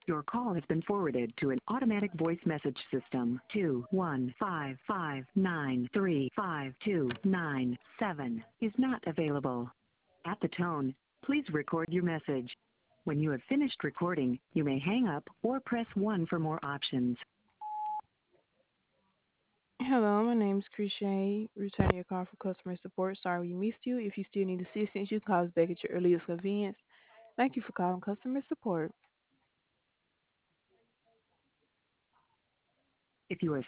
Your call has been forwarded to an automatic voice message system. 21559352297 is not available. At the tone, please record your message. When you have finished recording, you may hang up or press 1 for more options. Hello, my name is Krishay. Returning your call for customer support. Sorry we missed you. If you still need assistance, you can call us back at your earliest convenience. Thank you for calling customer support. If you are